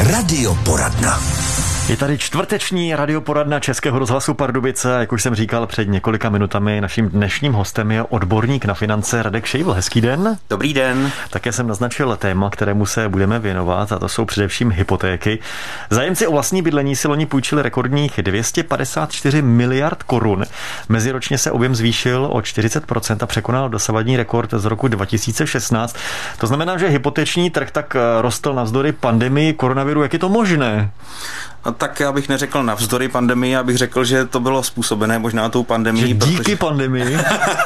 Radioporadna. Je tady čtvrteční radioporadna Českého rozhlasu Pardubice. Jak už jsem říkal před několika minutami, naším dnešním hostem je odborník na finance Radek Šejbl. Hezký den. Dobrý den. Také jsem naznačil téma, kterému se budeme věnovat, a to jsou především hypotéky. Zájemci o vlastní bydlení si loni půjčili rekordních 254 miliard korun. Meziročně se objem zvýšil o 40% a překonal dosavadní rekord z roku 2016. To znamená, že hypoteční trh tak rostl navzdory pandemii koronaviru. Jak je to možné? No, tak já bych neřekl navzdory pandemii, já bych řekl, že to bylo způsobené možná tou pandemií. Díky pandemii?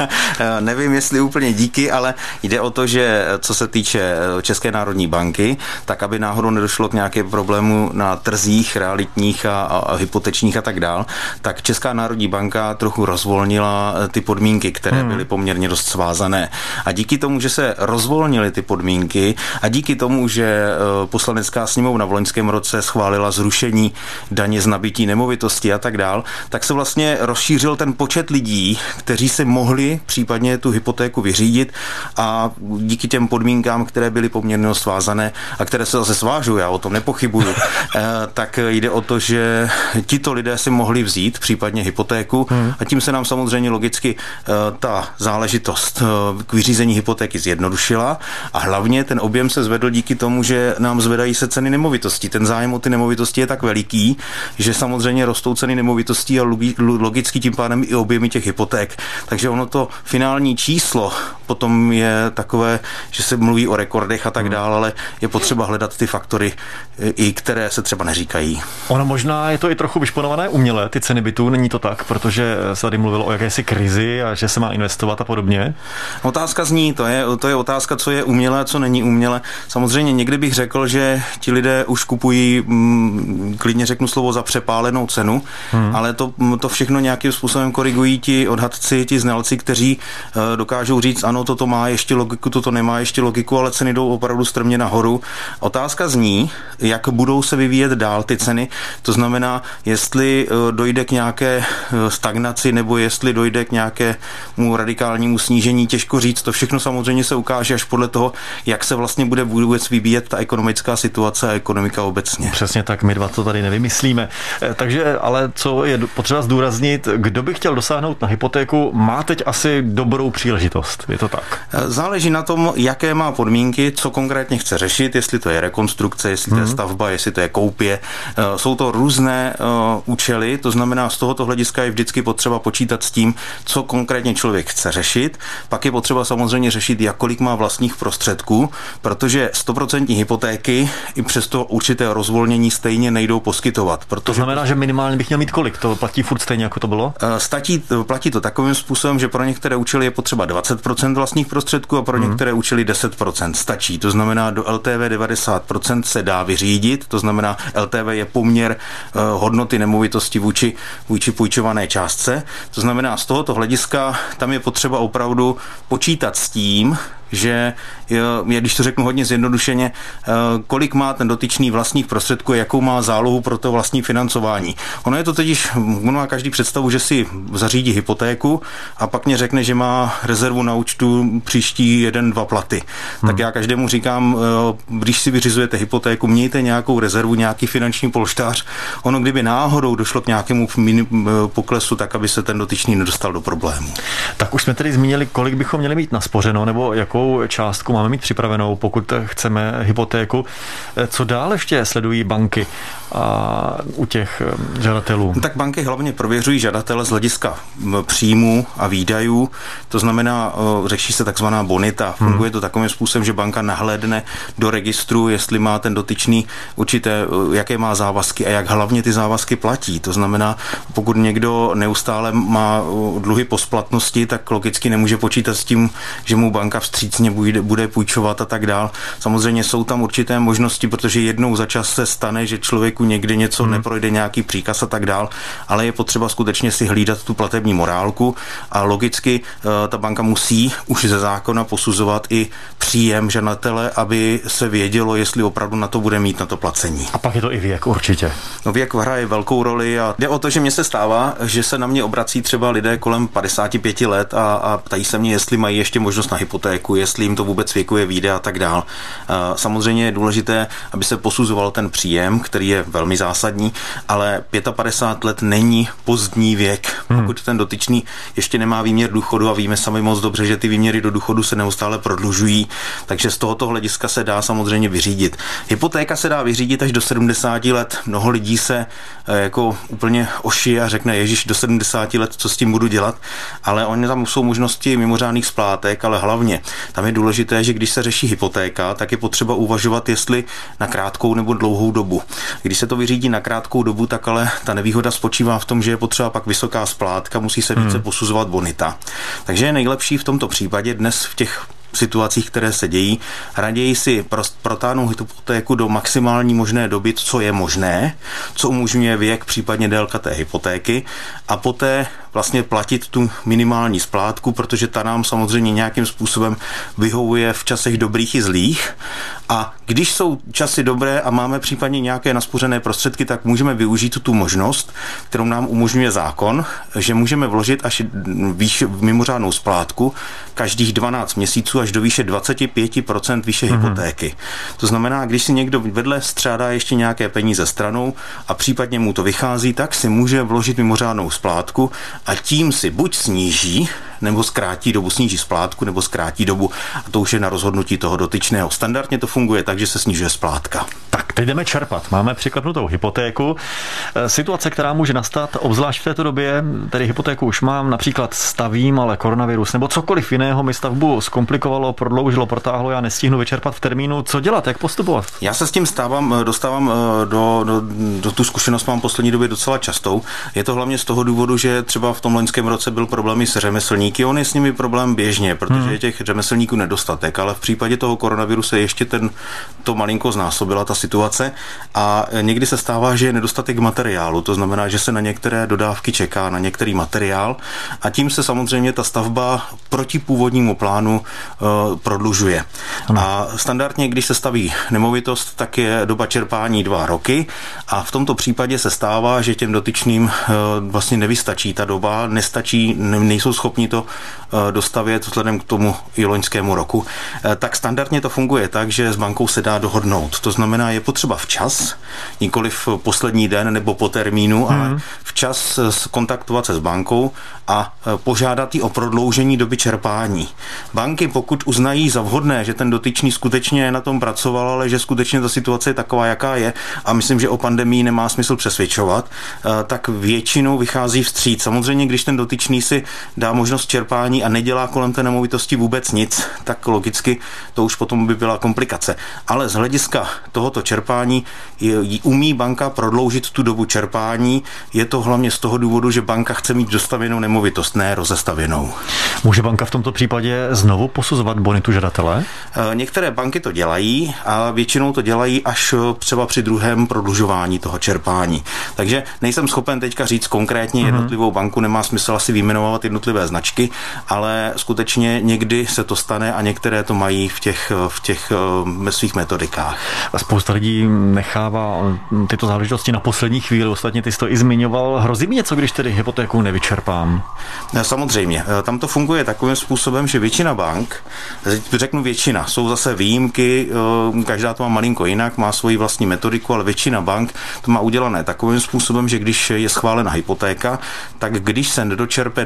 Nevím, jestli úplně díky, ale jde o to, že co se týče České národní banky, tak aby náhodou nedošlo k nějaké problému na trzích realitních a hypotečních a tak dál, tak Česká národní banka trochu rozvolnila ty podmínky, které byly poměrně dost svázané. A díky tomu, že se rozvolnily ty podmínky a díky tomu, že Poslanecká sněmovna v loňském roce schválila zrušení daně z nabytí nemovitosti a tak dál, tak se vlastně rozšířil ten počet lidí, kteří si mohli případně tu hypotéku vyřídit, a díky těm podmínkám, které byly poměrně svázané a které se zase svážou, já o tom nepochybuju, tak jde o to, že tito lidé si mohli vzít případně hypotéku a tím se nám samozřejmě logicky ta záležitost k vyřízení hypotéky zjednodušila a hlavně ten objem se zvedl díky tomu, že nám zvedají se ceny nemovitostí. Ten zájem o ty nemovitosti je tak veliký, že samozřejmě rostou ceny nemovitostí a logicky tím pádem i objemy těch hypoték. Takže ono to finální číslo potom je takové, že se mluví o rekordech a tak dále, ale je potřeba hledat ty faktory, i které se třeba neříkají. Ono možná je to i trochu vyšponované uměle, ty ceny bytů, není to tak, protože se tady mluvilo o jakési krizi a že se má investovat a podobně? Otázka zní, to je otázka, co je umělé a co není umělé. Samozřejmě někdy bych řekl, že ti lidé už kupují, klidně řeknu slovo, za přepálenou cenu, ale to všechno nějakým způsobem korigují ti odhadci, ti znalci, kteří dokážou říct, ano, toto má ještě logiku, toto nemá ještě logiku, ale ceny jdou opravdu strmě nahoru. Otázka zní, jak budou se vyvíjet dál ty ceny, to znamená, jestli dojde k nějaké stagnaci nebo jestli dojde k nějakému radikálnímu snížení, těžko říct. To všechno samozřejmě se ukáže až podle toho, jak se vlastně bude vůbec vyvíjet ta ekonomická situace a ekonomika obecně. Přesně tak, my dva to tady nevymyslíme. Takže, ale co je potřeba zdůraznit, kdo by chtěl dosáhnout na hypotéku, má teď asi dobrou příležitost. Je to tak? Záleží na tom, jaké má podmínky, co konkrétně chce řešit, jestli to je rekonstrukce, jestli to je stavba, jestli to je koupě. Jsou to různé účely, to znamená, z tohoto hlediska je vždycky potřeba počítat s tím, co konkrétně člověk chce řešit. Pak je potřeba samozřejmě řešit, kolik má vlastních prostředků, protože 100% hypotéky i přesto určité rozvolnění stejně nejdou poskytovat. To znamená, že minimálně bych měl mít kolik? To platí furt stejně, jako to bylo? Platí to takovým způsobem, že pro některé účely je potřeba 20% vlastních prostředků a pro některé účely 10% stačí. To znamená, do LTV 90% se dá vyřídit, to znamená, LTV je poměr hodnoty nemovitosti vůči půjčované částce. To znamená, z tohoto hlediska tam je potřeba opravdu počítat s tím, že, když to řeknu hodně zjednodušeně, kolik má ten dotyčný vlastních prostředků, jakou má zálohu pro to vlastní financování. Ono má každý představu, že si zařídí hypotéku a pak mě řekne, že má rezervu na účtu příští 1-2 platy. Tak já každému říkám, když si vyřizujete hypotéku, mějte nějakou rezervu, nějaký finanční polštář. Ono, kdyby náhodou došlo k nějakému poklesu, tak aby se ten dotyčný nedostal do problému. Tak už jsme tedy zmínili, kolik bychom měli mít naspořeno, nebo jakou částku máme mít připravenou, pokud chceme hypotéku. Co dál ještě sledují banky a u těch žadatelů? Tak banky hlavně prověřují žadatele z hlediska příjmů a výdajů. To znamená, řeší se takzvaná bonita. Funguje to takovým způsobem, že banka nahlédne do registru, jestli má ten dotyčný určité, jaké má závazky a jak hlavně ty závazky platí. To znamená, pokud někdo neustále má dluhy po splatnosti, tak logicky nemůže počítat s tím, že mu banka vstřícně bude půjčovat a tak dál. Samozřejmě jsou tam určité možnosti, protože jednou za čas se stane, že člověku někdy něco neprojde, nějaký příkaz a tak dál, ale je potřeba skutečně si hlídat tu platební morálku a logicky ta banka musí už ze zákona posuzovat i příjem žadatele, aby se vědělo, jestli opravdu na to bude mít na to placení. A pak je to i věk určitě. No, věk hraje velkou roli a jde o to, že mně se stává, že se na mě obrací třeba lidé kolem 55 let a ptají se mě, jestli mají ještě možnost na hypotéku, jestli jim to vůbec vůbec věkově vyjde a tak dál. Samozřejmě je důležité, aby se posuzoval ten příjem, který je velmi zásadní, ale 55 let není pozdní věk. Pokud ten dotyčný ještě nemá výměr důchodu a víme sami moc dobře, že ty výměry do důchodu se neustále prodlužují, takže z tohoto hlediska se dá samozřejmě vyřídit. Hypotéka se dá vyřídit až do 70 let. Mnoho lidí se jako úplně ošije a řekne, ježiš, do 70 let, co s tím budu dělat, ale oni tam jsou možnosti mimořádných splátek, ale hlavně tam je důležité, že když se řeší hypotéka, tak je potřeba uvažovat, jestli na krátkou nebo dlouhou dobu. Když se to vyřídí na krátkou dobu, tak ale ta nevýhoda spočívá v tom, že je potřeba pak vysoká splátka, musí se více posuzovat bonita. Takže je nejlepší v tomto případě dnes v těch situacích, které se dějí, raději si protáhnout hypotéku do maximální možné doby, co je možné, co umožňuje věk, případně délka té hypotéky a poté vlastně platit tu minimální splátku, protože ta nám samozřejmě nějakým způsobem vyhovuje v časech dobrých i zlých. A když jsou časy dobré a máme případně nějaké naspořené prostředky, tak můžeme využít tu možnost, kterou nám umožňuje zákon, že můžeme vložit až mimořádnou splátku každých 12 měsíců až do výše 25% výše hypotéky. To znamená, když si někdo vedle střádá ještě nějaké peníze stranou a případně mu to vychází, tak si může vložit mimořádnou splátku a tím si buď sníží nebo zkrátí dobu, sníží splátku nebo zkrátí dobu a to už je na rozhodnutí toho dotyčného. Standardně to funguje tak, že se snižuje splátka. Tak, teď jdeme čerpat. Máme přiklepnutou hypotéku. Situace, která může nastat, obzvlášť v této době, tedy hypotéku už mám, například stavím, ale koronavirus nebo cokoliv jiného mi stavbu zkomplikovalo, prodloužilo, protáhlo, já nestihnu vyčerpat v termínu. Co dělat, jak postupovat? Já se s tím dostávám do tu zkušenost mám poslední době docela častou. Je to hlavně z toho důvodu, že třeba v tom loňském roce byl problémy s řemeslníky. On je s nimi problém běžně, protože je těch řemeslníků nedostatek, ale v případě toho koronaviru se ještě to malinko znásobila ta situace a někdy se stává, že je nedostatek materiálu, to znamená, že se na některé dodávky čeká, na některý materiál a tím se samozřejmě ta stavba proti původnímu plánu prodlužuje. A standardně, když se staví nemovitost, tak je doba čerpání 2 roky a v tomto případě se stává, že těm dotyčným vlastně nevystačí ta doba, nestačí, nejsou schopni to dostavět vzhledem k tomu i loňskému roku. Tak standardně to funguje tak, že s bankou se dá dohodnout. To znamená, je potřeba včas, nikoli v poslední den nebo po termínu, ale včas kontaktovat se s bankou a požádat jí o prodloužení doby čerpání. Banky, pokud uznají za vhodné, že ten dotyčný skutečně na tom pracoval, ale že skutečně ta situace je taková, jaká je, a myslím, že o pandemii nemá smysl přesvědčovat, tak většinou vychází vstříc. Samozřejmě, když ten dotyčný si dá možnost čerpání a nedělá kolem té nemovitosti vůbec nic, tak logicky to už potom by byla komplikace. Ale z hlediska tohoto čerpání umí banka prodloužit tu dobu čerpání. Je to hlavně z toho důvodu, že banka chce mít dostavěnou nemovitost, ne rozestavěnou. Může banka v tomto případě znovu posuzovat bonitu žadatele? Některé banky to dělají a většinou to dělají až třeba při druhém prodlužování toho čerpání. Takže nejsem schopen teďka říct konkrétně jednotlivou banku, nemá smysl asi vyjmenovat jednotlivé značky, ale skutečně někdy se to stane a některé to mají v těch svých metodikách. A spousta lidí nechává tyto záležitosti na poslední chvíli, ostatně ty jsi to i zmiňoval. Hrozí mi něco, když tedy hypotéku nevyčerpám? Samozřejmě. Tam to funguje takovým způsobem, že většina bank, řeknu většina, jsou zase výjimky, každá to má malinko jinak, má svoji vlastní metodiku, ale většina bank to má udělané takovým způsobem, že když je schválena hypotéka, tak když se nedočerpe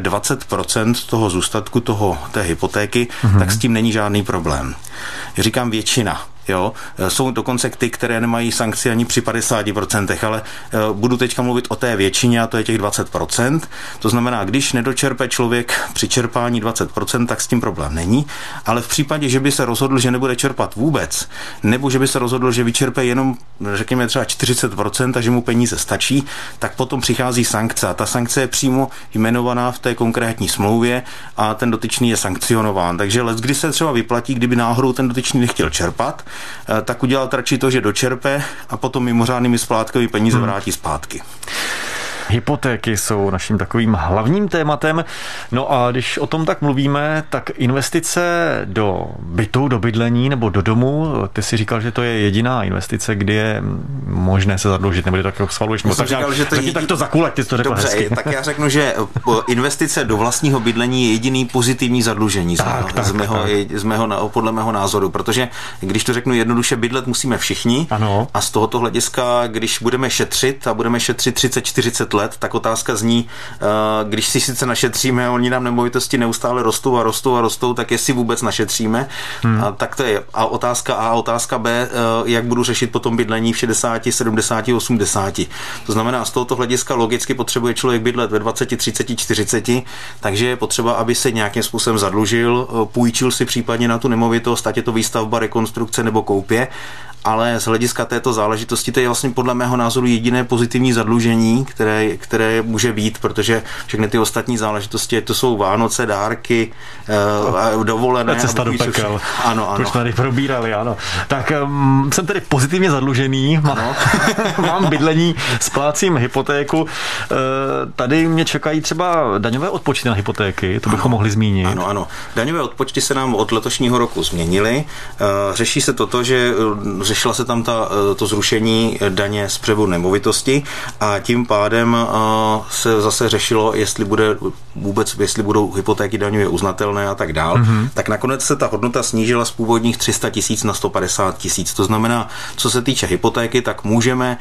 20% toho zůstatku té hypotéky, tak s tím není žádný problém. Říkám většina. Jo, jsou dokonce ty, které nemají sankci ani při 50%, ale budu teďka mluvit o té většině a to je těch 20%. To znamená, když nedočerpe člověk při čerpání 20%, tak s tím problém není, ale v případě, že by se rozhodl, že nebude čerpat vůbec, nebo že by se rozhodl, že vyčerpe jenom, řekněme třeba 40% a že mu peníze stačí, tak potom přichází sankce a ta sankce je přímo jmenovaná v té konkrétní smlouvě a ten dotyčný je sankcionován. Takže leckdy se třeba vyplatí, kdyby náhodou ten dotyčný nechtěl čerpat, tak udělat radši to, že dočerpe a potom mimořádnými splátkovými peníze vrátí zpátky. hypotéky jsou naším takovým hlavním tématem. No a když o tom tak mluvíme, tak investice do bytu, do bydlení nebo do domu, ty si říkal, že to je jediná investice, kdy je možné se zadlužit, nebo tak schvaluješ. Tak to zakulať, ty to řekl hezky. Tak já řeknu, že investice do vlastního bydlení je jediný pozitivní zadlužení podle mého názoru, protože když to řeknu jednoduše, bydlet musíme všichni. Ano. A z tohoto hlediska, když budeme šetřit a budeme šetřit 30-40 let, tak otázka zní, když si sice našetříme, oni nám nemovitosti neustále rostou, tak jestli vůbec našetříme, tak to je otázka A, otázka B, jak budu řešit potom bydlení v 60, 70, 80. To znamená, z tohoto hlediska logicky potřebuje člověk bydlet ve 20, 30, 40, takže je potřeba, aby se nějakým způsobem zadlužil, půjčil si případně na tu nemovitost, ať je to výstavba, rekonstrukce nebo koupě, ale z hlediska této záležitosti to je vlastně podle mého názoru jediné pozitivní zadlužení, které může být, protože všechny ty ostatní záležitosti, to jsou Vánoce, dárky, dovolené. Cesta do pekel. Ano. To už tady probírali, ano. Tak jsem tedy pozitivně zadlužený, mám bydlení, splácím hypotéku. Tady mě čekají třeba daňové odpočty na hypotéky, to bychom mohli zmínit. Ano. Daňové odpočty se nám od letošního roku změnily. Řeší se toto, že řešila se tam to zrušení daně z převodu nemovitosti a tím pádem se zase řešilo, jestli budou hypotéky daňově uznatelné a tak dál. Tak nakonec se ta hodnota snížila z původních 300 000 na 150 000. To znamená, co se týče hypotéky, tak můžeme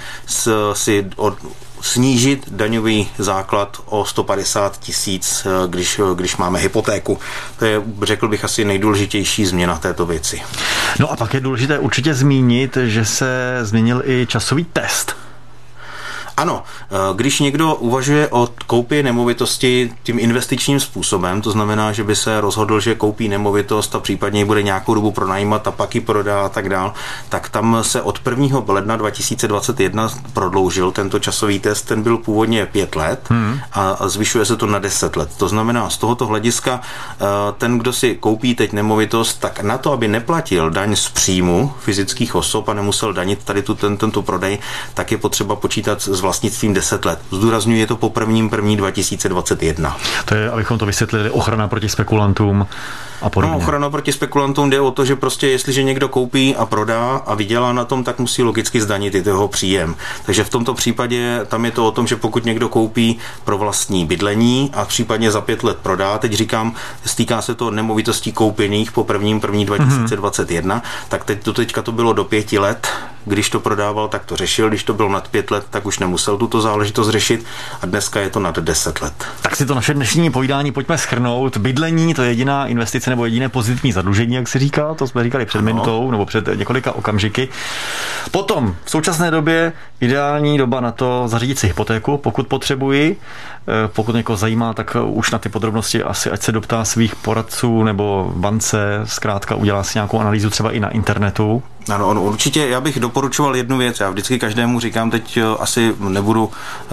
snížit daňový základ o 150 000, když máme hypotéku. To je, řekl bych, asi nejdůležitější změna této věci. No a pak je důležité určitě zmínit, že se změnil i časový test. Ano, když někdo uvažuje o koupi nemovitosti tím investičním způsobem, to znamená, že by se rozhodl, že koupí nemovitost a případně ji bude nějakou dobu pronajímat a pak ji prodá a tak dál, tak tam se od 1. ledna 2021 prodloužil tento časový test, ten byl původně 5 let a zvyšuje se to na 10 let. To znamená, z tohoto hlediska ten, kdo si koupí teď nemovitost, tak na to, aby neplatil daň z příjmu fyzických osob a nemusel danit tady tento prodej, tak je potřeba počítat s vlastnictvím 10 let. Zdůrazňuji, je to po 1. 2021. To je, abychom to vysvětlili, ochrana proti spekulantům a podobně. No, ochrana proti spekulantům jde o to, že prostě jestliže někdo koupí a prodá a vydělá na tom, tak musí logicky zdanit i jeho příjem. Takže v tomto případě tam je to o tom, že pokud někdo koupí pro vlastní bydlení a případně za 5 let prodá, teď říkám, stýká se to nemovitostí koupených po 1. 2021, tak teďka to bylo do 5 let. Když to prodával, tak to řešil, když to bylo nad 5 let, tak už nemusel tuto záležitost řešit a dneska je to nad 10 let. Tak si to naše dnešní povídání pojďme shrnout. Bydlení, to je jediná investice nebo jediné pozitivní zadlužení, jak se říká, to jsme říkali před minutou nebo před několika okamžiky. Potom v současné době ideální doba na to zařídit si hypotéku, pokud potřebuji. Pokud někoho zajímá, tak už na ty podrobnosti asi ať se doptá svých poradců nebo v bance, zkrátka udělá si nějakou analýzu třeba i na internetu. Ano, určitě já bych doporučoval jednu věc. Já vždycky každému říkám, teď asi nebudu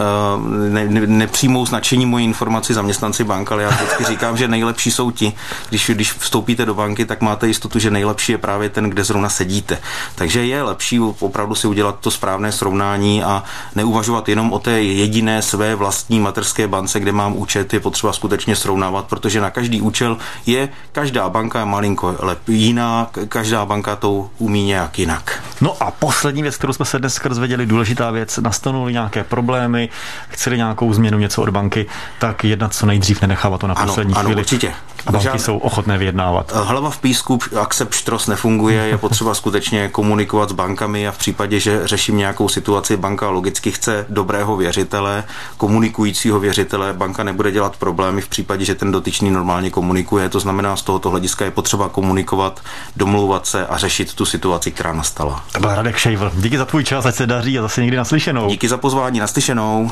nepřijmou značení moji informaci zaměstnanci bank, ale já vždycky říkám, že nejlepší jsou ti, když vstoupíte do banky, tak máte jistotu, že nejlepší je právě ten, kde zrovna sedíte. Takže je lepší opravdu si udělat to správné srovnání a neuvažovat jenom o té jediné své vlastní mateřské bance, kde mám účet, je potřeba skutečně srovnávat, protože na každý účel je každá banka malinko jiná, každá banka to umí nějak jinak. No a poslední věc, kterou jsme se dneska dozvěděli, důležitá věc, nastanou nějaké problémy, chceli nějakou změnu, něco od banky, tak jednat co nejdřív, nenechávat to na poslední chvíli. Ano, určitě. A banky jsou ochotné vyjednávat. Hlava v písku, akcept štros nefunguje, je potřeba skutečně komunikovat s bankami a v případě, že řeším nějakou situaci, banka logicky chce dobrého věřitele, komunikujícího věřitele, banka nebude dělat problémy v případě, že ten dotyčný normálně komunikuje, to znamená, z tohoto hlediska je potřeba komunikovat, domlouvat se a řešit tu situaci, která nastala. To byl Radek Šejvr. Díky za tvůj čas, ať se daří a zase někdy naslyšenou. Díky za pozvání, naslyšenou.